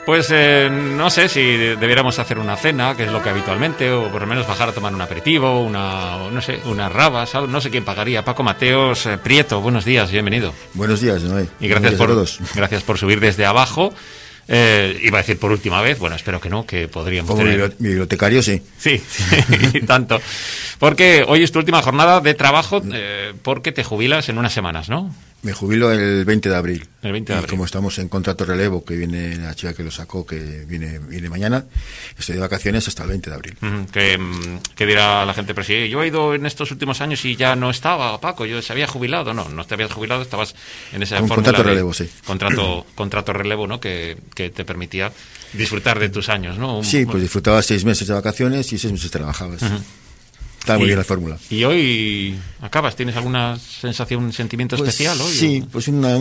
Pues no sé si debiéramos hacer una cena, que es lo que habitualmente, o por lo menos bajar a tomar un aperitivo, unas rabas, algo, no sé quién pagaría. Paco Mateos Prieto, buenos días, bienvenido. Buenos días, Noé. Y gracias por subir desde abajo. Iba a decir por última vez, bueno, espero que no, que podríamos como tener... bibliotecario, sí. Sí, y tanto. Porque hoy es tu última jornada de trabajo, porque te jubilas en unas semanas, ¿no? Me jubilo el 20 de abril. El 20 de abril. Y como estamos en contrato relevo, que viene la chica que lo sacó, que viene mañana, estoy de vacaciones hasta el 20 de abril. ¿Qué dirá la gente? Pero si yo he ido en estos últimos años y ya no estaba, Paco, yo se había jubilado. No te habías jubilado, estabas en esa fórmula contrato relevo, sí. Contrato relevo, ¿no? Que te permitía disfrutar de tus años, ¿no? Sí, pues disfrutabas 6 meses de vacaciones y 6 meses trabajabas. Está muy bien la fórmula. ¿Y hoy acabas? ¿Tienes alguna sensación, un sentimiento especial hoy? Sí, pues una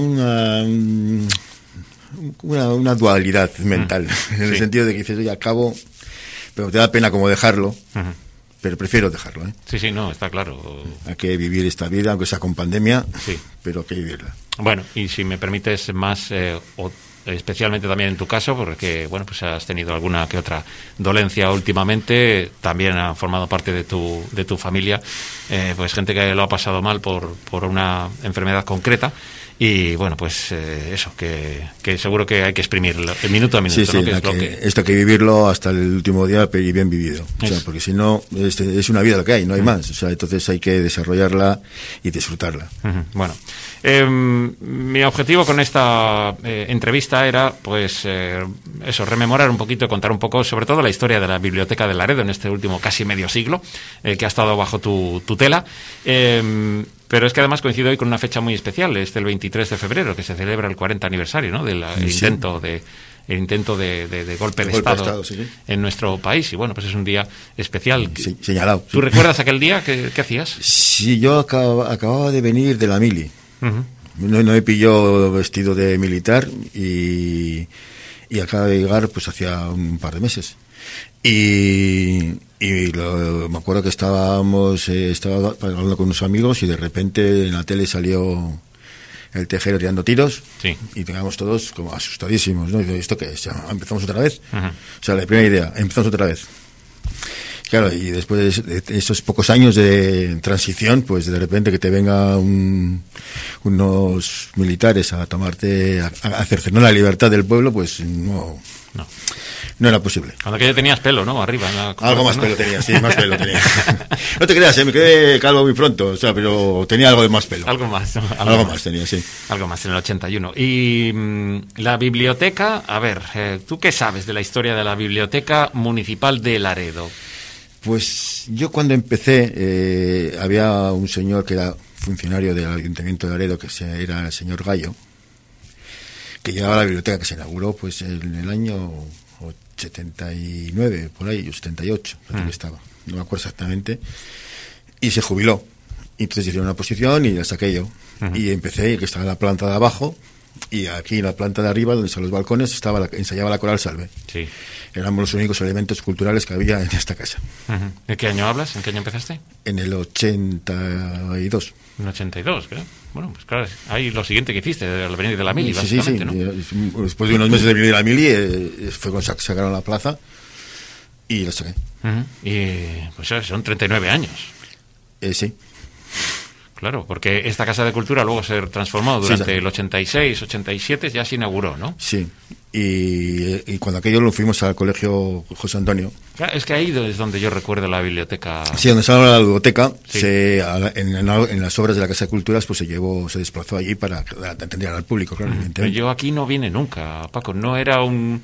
dualidad mental, en el sentido de que dices, oye, acabo, pero te da pena como dejarlo, pero prefiero dejarlo, ¿eh? Sí, no, está claro. Hay que vivir esta vida, aunque sea con pandemia, sí, pero hay que vivirla. Bueno, y si me permites más... especialmente también en tu caso, porque bueno, pues has tenido alguna que otra dolencia últimamente, también ha formado parte de tu familia, pues gente que lo ha pasado mal por una enfermedad concreta. Y bueno, pues eso, que seguro que hay que exprimir el minuto a minuto. Sí, ¿no? Esto hay que vivirlo hasta el último día y bien vivido. O sea, porque si no, es una vida lo que hay, no hay más. O sea, entonces hay que desarrollarla y disfrutarla. Bueno, mi objetivo con esta entrevista era, pues, eso, rememorar un poquito, contar un poco, sobre todo la historia de la Biblioteca de Laredo en este último casi medio siglo, que ha estado bajo tu tutela. Pero es que además coincido hoy con una fecha muy especial, es el 23 de febrero, que se celebra el 40 aniversario, ¿no? Del intento de golpe de Estado sí. En nuestro país. Y bueno, pues es un día especial. Sí, señalado. ¿Tú recuerdas aquel día? ¿Qué hacías? Sí, yo acababa de venir de la mili. No me pilló vestido de militar y acaba de llegar pues hacía un par de meses. Me acuerdo que estaba hablando con unos amigos y de repente en la tele salió el Tejero tirando tiros, sí. Y teníamos todos como asustadísimos, ¿no? Y digo, ¿esto qué es? ¿Empezamos otra vez? O sea, la primera idea, empezamos otra vez. Claro, y después de estos pocos años de transición, pues de repente que te venga unos militares a cercenar la libertad del pueblo, pues no era posible. Cuando aquello tenías pelo, ¿no? Arriba. Algo más, ¿no? Pelo tenía, sí, más pelo tenía. No te creas, me quedé calvo muy pronto, o sea, pero tenía algo de más pelo. Algo más, ¿no? Algo más tenía, sí. Algo más en el 81. Y la biblioteca, a ver, ¿tú qué sabes de la historia de la Biblioteca Municipal de Laredo? Pues yo cuando empecé, había un señor que era funcionario del Ayuntamiento de Laredo, que era el señor Gallo, que llevaba la biblioteca, que se inauguró pues en el año 79, por ahí, o 78, creo que estaba, no me acuerdo exactamente, y se jubiló. Y entonces hicieron una posición y la saqué yo. Y empecé, que estaba en la planta de abajo, y aquí en la planta de arriba, donde están los balcones, ensayaba la Coral Salve. Sí. Éramos los únicos elementos culturales que había en esta casa. ¿De qué año hablas? ¿En qué año empezaste? En el 82. En el 82, creo. Bueno, pues claro, ahí lo siguiente que hiciste, al venir de la mili, sí, básicamente, sí. ¿no? Después de unos meses de venir de la mili, fue cuando sacaron la plaza y la saqué. Y pues son 39 años. Sí. Claro, porque esta Casa de Cultura luego se transformó durante el 86, 87, ya se inauguró, ¿no? Sí, y cuando aquello lo fuimos al colegio José Antonio. Claro, es que ahí es donde yo recuerdo la biblioteca. Sí, donde estaba la biblioteca, sí. En las obras de la Casa de Culturas pues se desplazó allí para atender al público, claro. Pero yo aquí no vine nunca, Paco, no era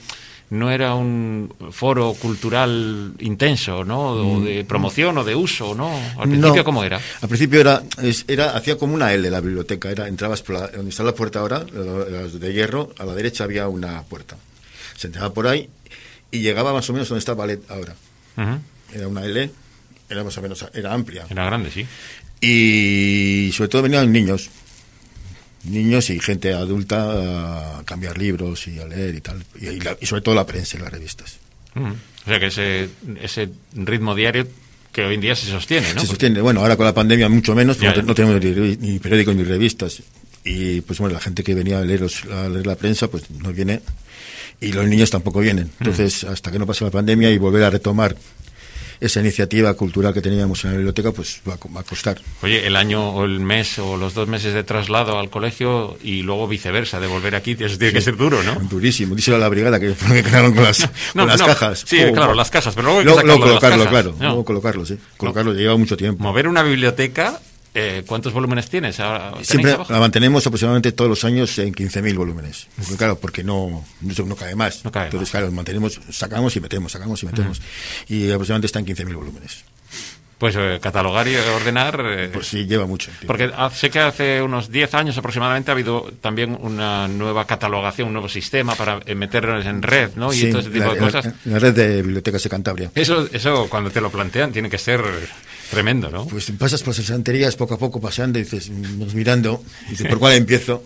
un foro cultural intenso, ¿no? O de promoción o de uso, ¿no? Al principio, ¿cómo era? Al principio hacía como una L la biblioteca. Entrabas por donde está la puerta ahora, de hierro, a la derecha había una puerta. Se entraba por ahí y llegaba más o menos donde está el ballet ahora. Era una L, era más o menos, era amplia. Era grande, sí. Y sobre todo venían niños y gente adulta a cambiar libros y a leer y tal, y sobre todo la prensa y las revistas. O sea que ese ritmo diario que hoy en día se sostiene, ¿no? Se sostiene. Bueno, ahora con la pandemia mucho menos, porque no tenemos ni periódicos ni revistas. y pues bueno, la gente que venía a leer la prensa pues no viene, y los niños tampoco vienen. Entonces, hasta que no pase la pandemia y volver a retomar esa iniciativa cultural que teníamos en la biblioteca, pues va a costar. Oye, el año o el mes o los 2 meses de traslado al colegio y luego viceversa, de volver aquí, eso tiene que ser duro, ¿no? Durísimo. Díselo a la brigada que quedaron con las cajas. Sí, claro, las cajas, pero luego hay que luego colocarlo, claro. No. Luego colocarlo, sí. Colocarlo lleva mucho tiempo. Mover una biblioteca... ¿Cuántos volúmenes tienes? Siempre la mantenemos aproximadamente todos los años en 15.000 volúmenes. Porque, claro, porque no cabe más. No cabe Entonces, más. claro, mantenemos, sacamos y metemos. Y aproximadamente está en 15.000 volúmenes. Pues catalogar y ordenar... pues sí, lleva mucho tiempo. Porque sé que hace unos 10 años aproximadamente ha habido también una nueva catalogación, un nuevo sistema para meternos en red, ¿no? Y sí, todo ese tipo de cosas. La red de bibliotecas de Cantabria. Eso cuando te lo plantean tiene que ser tremendo, ¿no? Pues pasas por las estanterías poco a poco pasando y dices, mirando, y dices, ¿por cuál empiezo?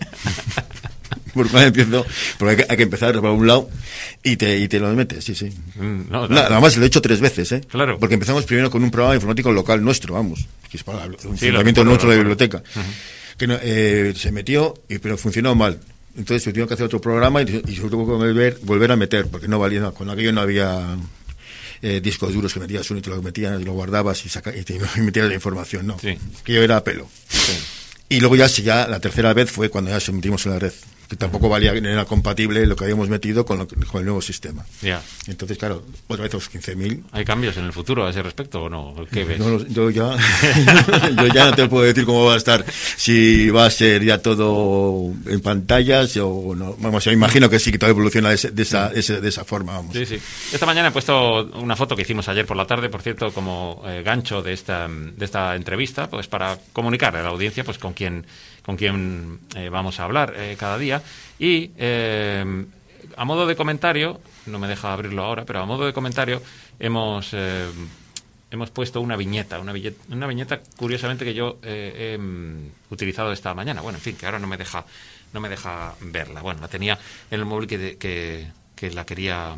Porque hay que empezar por un lado y te lo metes, sí. Nada más lo he hecho 3 veces, ¿eh? Claro. Porque empezamos primero con un programa informático local nuestro, que es para el funcionamiento nuestro de la biblioteca. Que no, se metió, pero funcionó mal. Entonces se tuvieron que hacer otro programa y se tuvo que volver a meter, porque no valía, con aquello no había discos duros que metías uno y te lo metías y lo guardabas y metías la información, no. Sí. Que yo era a pelo. Sí. Y luego ya la tercera vez fue cuando ya se metimos en la red, que tampoco valía, no era compatible lo que habíamos metido con el nuevo sistema. Ya. Entonces, claro, otra vez los 15.000. ¿Hay cambios en el futuro a ese respecto o no? ¿Qué ves? Yo ya no te puedo decir cómo va a estar, si va a ser ya todo en pantallas o no. Vamos, yo imagino que sí, que todo evoluciona de esa forma, vamos. Sí. Esta mañana he puesto una foto que hicimos ayer por la tarde, por cierto, como gancho de esta entrevista, pues para comunicar a la audiencia pues con quién vamos a hablar cada día. Y a modo de comentario, no me deja abrirlo ahora, pero a modo de comentario hemos puesto una viñeta curiosamente que yo he utilizado esta mañana. Bueno, en fin, que ahora no me deja verla. Bueno, la tenía en el móvil que la quería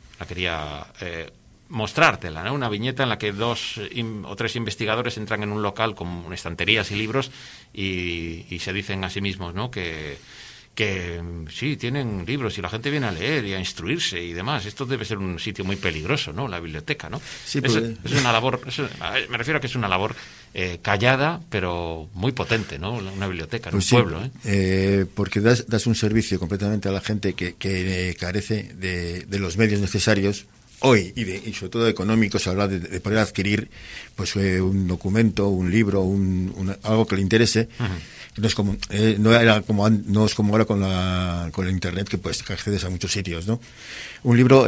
mostrártela, ¿no? Una viñeta en la que 2 o 3 investigadores entran en un local con estanterías y libros y se dicen a sí mismos, ¿no? Que sí, tienen libros y la gente viene a leer y a instruirse y demás. Esto debe ser un sitio muy peligroso, ¿no? La biblioteca, ¿no? Sí, es una labor, me refiero a que es una labor callada, pero muy potente, ¿no? Una biblioteca en un pueblo, porque das un servicio completamente a la gente que carece de los medios necesarios hoy y sobre todo económicos, a la hora de poder adquirir pues un documento, un libro, algo que le interese. No es como no es como ahora con el internet, que pues que accedes a muchos sitios, ¿no? Un libro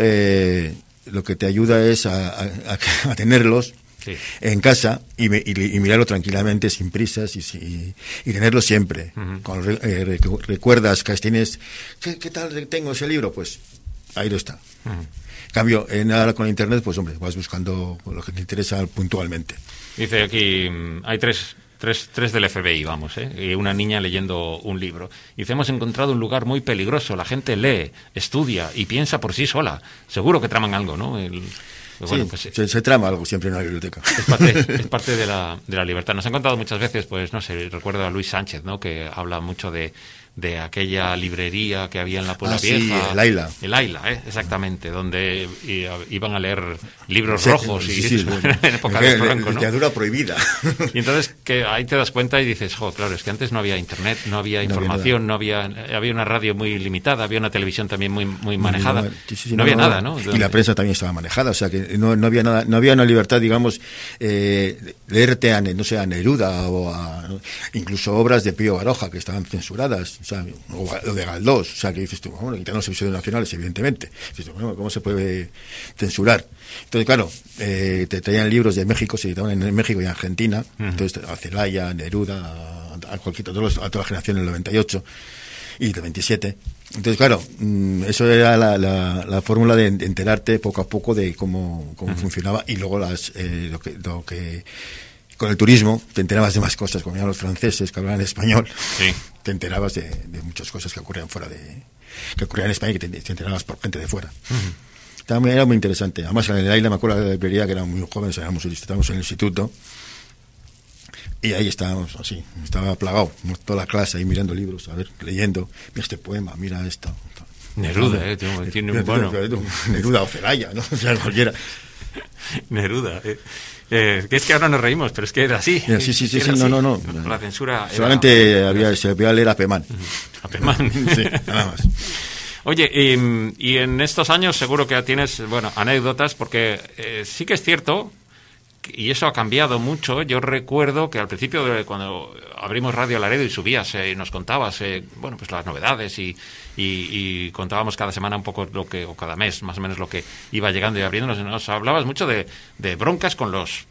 lo que te ayuda es a tenerlos en casa y mirarlo tranquilamente, sin prisas y tenerlo siempre. Cuando recuerdas que tienes, ¿qué tal tengo ese libro? Pues ahí lo está. En cambio, ahora con internet, pues hombre, vas buscando lo que te interesa puntualmente. Dice aquí, hay tres del FBI, vamos, y una niña leyendo un libro. Dice, hemos encontrado un lugar muy peligroso, la gente lee, estudia y piensa por sí sola. Seguro que traman algo, ¿no? Bueno, sí, pues, se trama algo siempre en una biblioteca. Es parte de la libertad. Nos han contado muchas veces, pues no sé, recuerdo a Luis Sánchez, ¿no? Que habla mucho de aquella librería que había en la Puebla Vieja. Sí, el Aila. El Aila, exactamente, donde iban a leer libros rojos en época de Franco, ¿no? Literatura prohibida. Y entonces que ahí te das cuenta y dices, claro, es que antes no había internet, no había información, había una radio muy limitada, había una televisión también muy manejada, no había nada, ¿no? Y la prensa también estaba manejada, o sea que no había nada, no había una libertad, digamos, leerte a Neruda o incluso obras de Pío Baroja que estaban censuradas. O de Galdós, o sea, que dices tú, bueno, quitan los episodios nacionales, evidentemente. Dices tú, bueno, ¿cómo se puede censurar? Entonces, claro, te traían libros de México, se editaban en México y en Argentina, entonces a Celaya, Neruda, a toda la generación del 98 y del 27. Entonces, claro, eso era la fórmula de enterarte poco a poco de cómo funcionaba, y luego lo que con el turismo te enterabas de más cosas, como eran los franceses que hablaban español. Sí. Te enterabas de muchas cosas que ocurrían en España, y que te enterabas por gente de fuera. También era muy interesante. Además, en el Aila me acuerdo de la librería, que éramos muy jóvenes, estábamos en el instituto, Y ahí estábamos así, estaba plagado, toda la clase ahí mirando libros, a ver, leyendo, mira este poema, mira esto. Neruda, tiene un bueno. Neruda o Celaya, ¿no? O sea, cualquiera. Neruda, que es que ahora nos reímos, pero es que era así. Sí, era no. La censura solamente era... se podía leer a Pemán. A Pemán. Sí, nada más. Oye, y en estos años seguro que tienes, bueno, anécdotas, porque sí que es cierto, y eso ha cambiado mucho. Yo recuerdo que al principio, cuando abrimos Radio Laredo y subías y nos contabas, bueno, pues las novedades y contábamos cada semana un poco lo que, o cada mes más o menos lo que iba llegando y abriéndonos, nos hablabas mucho de broncas con los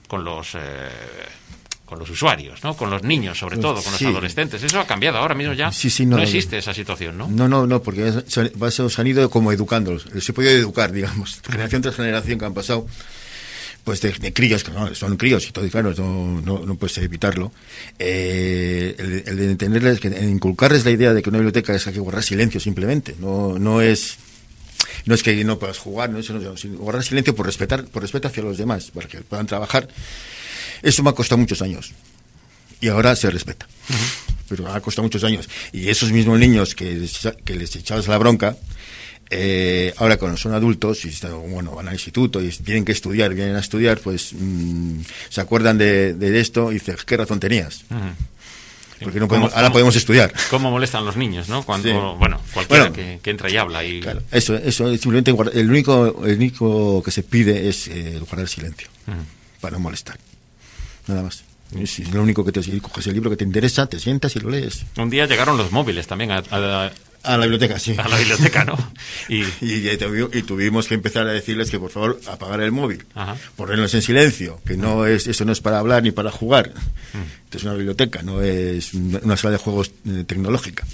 usuarios, ¿no? Con los niños, sobre todo, con los adolescentes. Eso ha cambiado. Ahora mismo ya no existe esa situación, ¿no? No, porque se han ido como educándolos. Les he podido educar, digamos, generación tras generación que han pasado, pues de críos, que no, son críos y todo, y claro, no puedes evitarlo. El de entenderles, el inculcarles la idea de que una biblioteca es que hay que guardar silencio simplemente. No es que no puedas jugar, sino guardar silencio por respeto hacia los demás, para que puedan trabajar. Eso me ha costado muchos años. Y ahora se respeta. Uh-huh. Pero ha costado muchos años. Y esos mismos niños que les echabas la bronca, ahora cuando son adultos y van al instituto y vienen a estudiar, pues se acuerdan de esto y dicen, ¿qué razón tenías? Uh-huh. Porque ahora podemos estudiar. ¿Cómo molestan los niños, no? Cuando, cualquiera que entra y habla. Y... Claro, eso simplemente el único que se pide es guardar silencio, para no molestar. Nada más. Es lo único que coges el libro que te interesa, te sientas y lo lees. Un día llegaron los móviles también a la biblioteca, sí. A la biblioteca, ¿no? Y tuvimos que empezar a decirles que por favor apagar el móvil, ponerlos en silencio, que eso no es para hablar ni para jugar. Esto es una biblioteca, no es una sala de juegos tecnológica.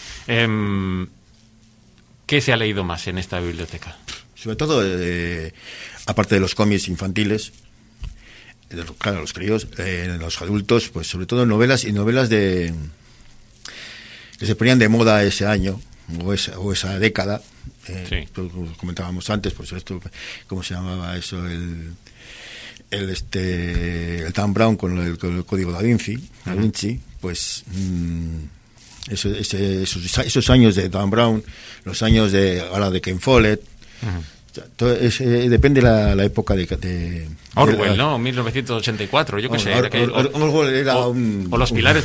¿Qué se ha leído más en esta biblioteca? Sobre todo, aparte de los cómics infantiles, claro, los críos, los adultos, pues sobre todo novelas que se ponían de moda ese año o esa década. Como comentábamos antes, pues esto, ¿cómo se llamaba eso? El Dan Brown con el código Da Vinci, pues esos años de Dan Brown, los años de Ken Follett. Depende la época de Orwell, ¿no? 1984, yo qué sé. Orwell era o los pilares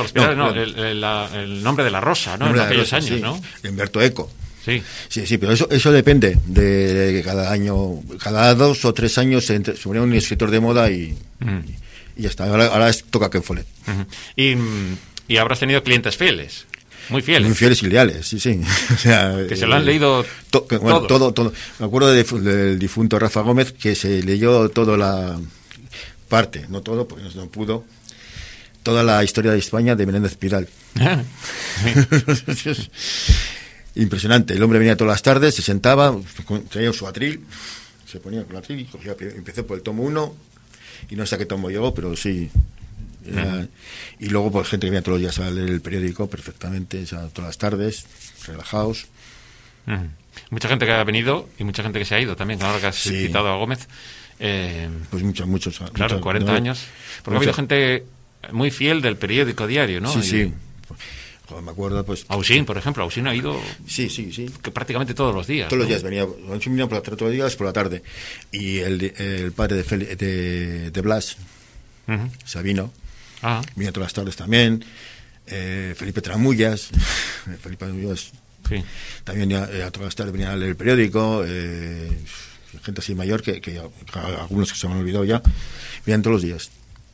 el nombre de la rosa, ¿no? En aquellos años, ¿no? Humberto Eco. Sí, pero eso depende de cada año, cada 2 o 3 años se ponía un escritor de moda y ya está. Ahora toca Ken Follett. Y habrás tenido clientes fieles. Muy fieles y leales, sí. O sea, que se lo han leído todo. Me acuerdo del difunto Rafa Gómez, que se leyó toda la parte, no todo, porque no pudo, toda la historia de España de Menéndez Pidal. Impresionante. El hombre venía todas las tardes, se sentaba, traía su atril, se ponía con el atril y empecé por el tomo 1 y no sé a qué tomo llegó, pero sí. Y luego pues gente que venía todos los días a leer el periódico perfectamente, todas las tardes, relajados. Mucha gente que ha venido y mucha gente que se ha ido también, ahora que has citado a Gómez. Pues muchos. Claro, 40 años. Porque ha habido gente muy fiel del periódico diario, ¿no? Sí. Me acuerdo, pues... Ausín, por ejemplo, Ausín ha ido... Sí. Que prácticamente todos los días. Todos los días venía todos los días por la tarde. Y el padre de Blas, Sabino, venía todas las tardes también. Felipe Tramullas, también a todas las tardes venía a leer el periódico. Gente así mayor que algunos que se me han olvidado ya, venían todos los días.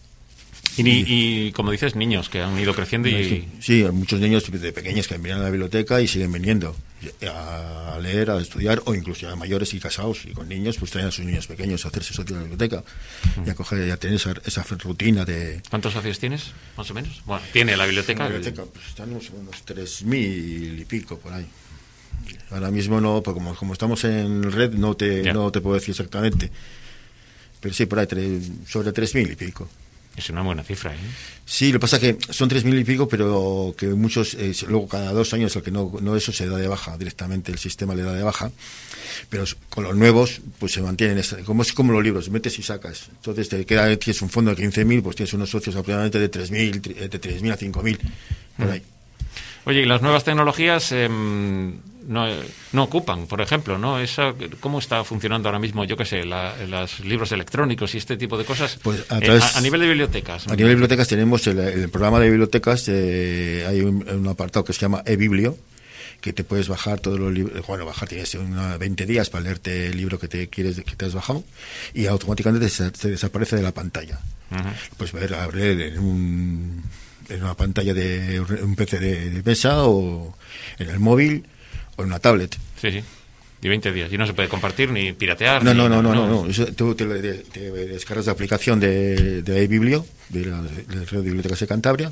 Y como dices, niños que han ido creciendo y... Sí, muchos niños de pequeños que venían a la biblioteca y siguen viniendo a leer, a estudiar, o incluso a mayores y casados y con niños, pues traen a sus niños pequeños a hacerse socio de la biblioteca y a tener esa rutina de... ¿Cuántos socios tienes, más o menos? Bueno, tiene la biblioteca. La biblioteca, pues estamos unos 3.000 y pico por ahí. Ahora mismo no, pues como estamos en red no te puedo decir exactamente, pero sí, por ahí sobre 3.000 y pico. Es una buena cifra, ¿eh? Sí, lo que pasa es que son 3.000 y pico, pero que muchos, luego cada 2 años, el que no eso se da de baja directamente, el sistema le da de baja, pero con los nuevos, pues se mantienen, como es como los libros, metes y sacas. Entonces te queda, tienes un fondo de 15.000, pues tienes unos socios aproximadamente de 3.000 a 5.000, por ahí. Oye, y las nuevas tecnologías no ocupan, por ejemplo, ¿no? ¿Cómo está funcionando ahora mismo, yo qué sé, los libros electrónicos y este tipo de cosas? Pues a nivel de bibliotecas. A nivel de bibliotecas tenemos el programa de bibliotecas, hay un apartado que se llama eBiblio, que te puedes bajar todos los libros, tienes 20 días para leerte el libro que te has bajado, y automáticamente te desaparece de la pantalla. Puedes abrir en una pantalla de un PC de mesa, o en el móvil, o en una tablet. Sí. Y 20 días. Y no se puede compartir ni piratear. No. Eso, tú te descargas la aplicación de eBiblio, de la Red de Bibliotecas de Cantabria,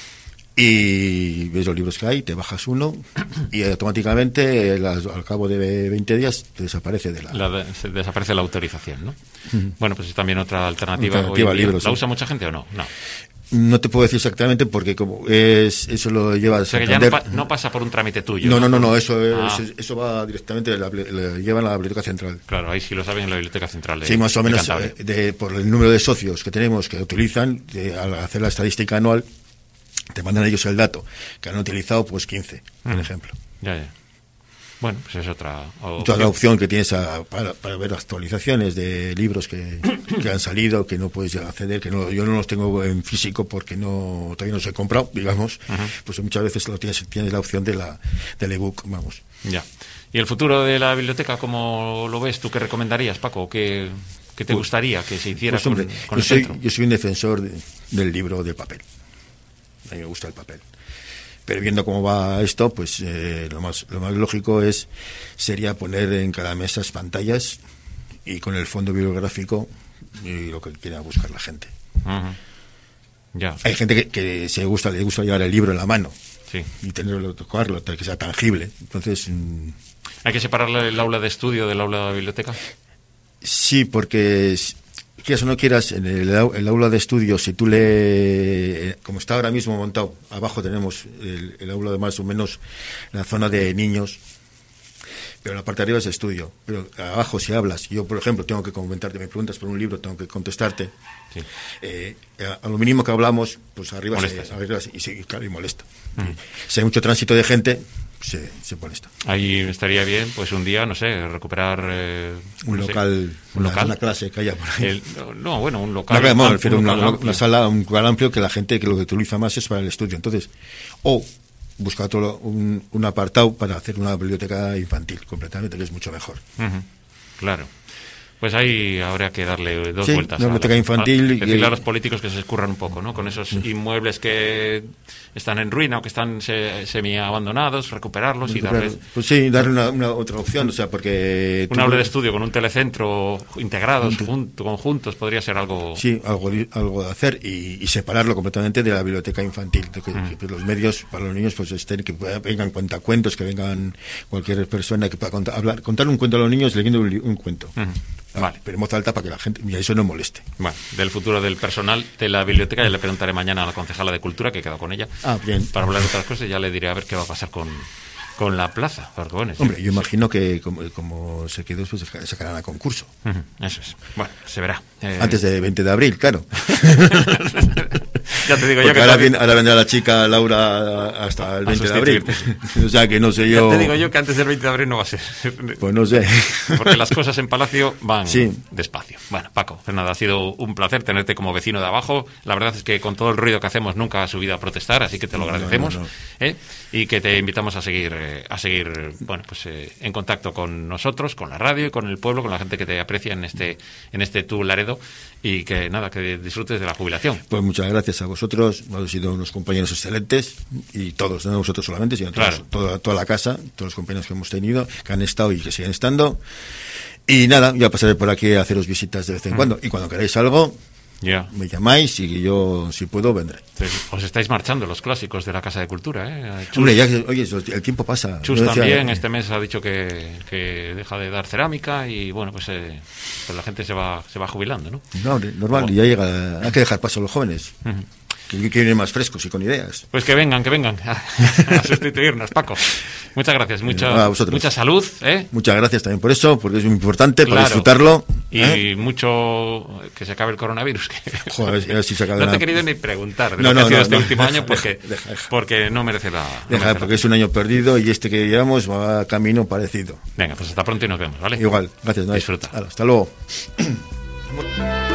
y ves los libros que hay, te bajas uno, y automáticamente al cabo de 20 días te desaparece desaparece la autorización, ¿no? Bueno, pues es también otra alternativa. Libros, ¿La usa mucha gente o no? No te puedo decir exactamente porque como eso lo lleva a Santander. O sea, que ya no pasa por un trámite tuyo. No, eso va directamente, lo llevan a la Biblioteca Central. Claro, ahí sí lo saben en la Biblioteca Central. Sí, más o menos por el número de socios que tenemos que utilizan, al hacer la estadística anual, te mandan ellos el dato, que han utilizado pues 15, por ejemplo. Ya. Bueno, pues es otra opción que tienes para ver actualizaciones de libros que han salido, que no puedes acceder, yo no los tengo en físico porque todavía no los he comprado, digamos. Pues muchas veces tienes la opción del ebook, vamos. Ya. ¿Y el futuro de la biblioteca, cómo lo ves? ¿Tú qué recomendarías, Paco? ¿Qué te gustaría que se hiciera con el centro? Yo soy un defensor del libro, del papel. A mí me gusta el papel. Pero viendo cómo va esto, pues lo más lógico sería poner en cada mesa pantallas y con el fondo bibliográfico y lo que quiera buscar la gente. Ya. Hay gente que le gusta llevar el libro en la mano, sí, y tocarlo, que sea tangible. Entonces, ¿hay que separar el aula de estudio del aula de biblioteca? Sí, porque quieras o no quieras, en el aula de estudio, si tú como está ahora mismo montado, abajo tenemos el aula de más o menos la zona de niños, pero la parte de arriba es estudio. Pero abajo, si hablas, yo por ejemplo tengo que comentarte, me preguntas por un libro, tengo que contestarte. Sí. A lo mínimo que hablamos, pues arriba y molesta. Si hay mucho tránsito de gente, se molesta. Ahí estaría bien, pues un día, no sé, recuperar un local, una clase que haya por ahí. Un local. Una sala, un lugar amplio que la gente que lo que utiliza más es para el estudio. Entonces, buscar un apartado para hacer una biblioteca infantil completamente, que es mucho mejor. Claro. Pues ahí habría que darle dos vueltas. Una biblioteca infantil. Decirle a los políticos que se escurran un poco, ¿no? Con esos inmuebles que están en ruina o que están semi-abandonados, recuperarlos y darles... Pues sí, darle una otra opción, o sea, porque... Un aula de estudio con un telecentro integrados, conjuntos, podría ser algo... Sí, algo de hacer y separarlo completamente de la biblioteca infantil. Que los medios para los niños pues que vengan cuentacuentos, que vengan cualquier persona que pueda contar un cuento a los niños leyendo un cuento. Vale. Pero en voz alta para que la gente, y eso no moleste. Bueno, del futuro del personal de la biblioteca ya le preguntaré mañana a la concejala de Cultura, que he quedado con ella, bien, para hablar de otras cosas, y ya le diré a ver qué va a pasar con la plaza. Porque, bueno, hombre, yo imagino que como se quedó, pues se sacarán a concurso. Eso es. Bueno, se verá. Antes del 20 de abril, claro. Ya te digo yo que ahora vendrá la chica Laura hasta el 20 de abril. O sea que no sé yo. Ya te digo yo que antes del 20 de abril no va a ser. Pues no sé. Porque las cosas en Palacio van despacio. Bueno, Paco, Fernanda, ha sido un placer tenerte como vecino de abajo. La verdad es que con todo el ruido que hacemos nunca has subido a protestar, así que te lo agradecemos. No. Y que te invitamos a seguir en contacto con nosotros, con la radio y con el pueblo, con la gente que te aprecia en este Tu Laredo, y que disfrutes de la jubilación. Pues muchas gracias a vosotros, habéis sido unos compañeros excelentes, y todos, no vosotros solamente, sino toda la casa, todos los compañeros que hemos tenido, que han estado y que siguen estando. Y nada, ya pasaré por aquí a haceros visitas de vez en cuando, y cuando queráis algo, me llamáis y yo, si puedo, vendré. Os estáis marchando los clásicos de la Casa de Cultura, ¿eh? Chus, hombre, oye, el tiempo pasa. Chus también este mes ha dicho que deja de dar cerámica y bueno, pues la gente se va jubilando, ¿no? No, normal, ya llega, hay que dejar paso a los jóvenes. Que vienen más frescos y con ideas. Pues que vengan a sustituirnos, Paco. Muchas gracias, mucha salud. Muchas gracias también por eso, porque es muy importante para disfrutarlo. Y mucho que se acabe el coronavirus. Joder, a ver si se acaba. No te he querido ni preguntar de lo que ha sido este último año porque no merece la pena. Porque es un año perdido y este que llevamos va a camino parecido. Venga, pues hasta pronto y nos vemos, ¿vale? Igual, gracias. Disfruta. Hasta luego.